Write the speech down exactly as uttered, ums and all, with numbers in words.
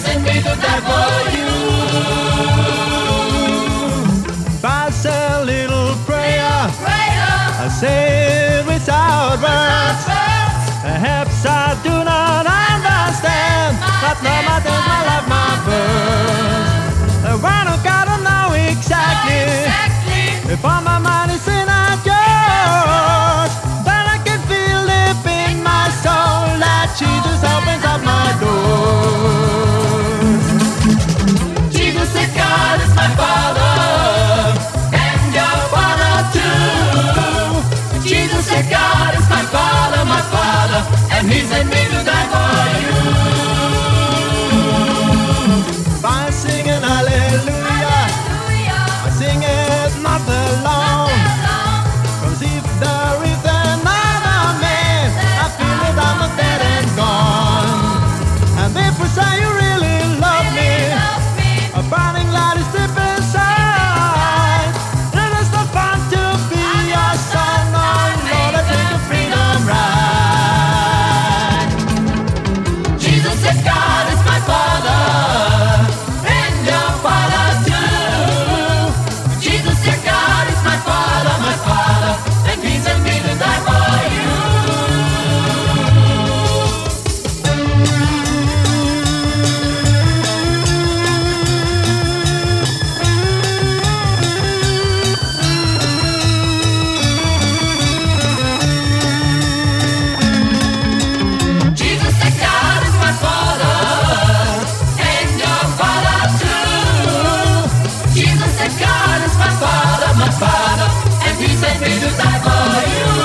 sent me to die for you. If I say a little prayer, Prayer, I say it without words. words, Perhaps I do not understand, but no matter my love, my birth. The one who gotta know exactly exactly. if all my mind is in a yours. Then I can feel deep in my soul that Jesus opens up my doors. Jesus said God is my Father, and your Father too. Jesus said God is my Father, my Father, and He sent me to die for you. If I sing an hallelujah, I sing it not alone. Cause if there is another man, I feel that I'm a dead and gone. And if we say you really love me, a burning light is deep inside. It is not fun to be your son, oh Lord, I take the freedom ride. Jesus said God is my Father, and your Father too. Jesus said God is my Father, my Father, and He sent me to die for you. Jesus said God is my Father, and your Father too. Jesus said God is my Father, my Father, and He sent me to die for you.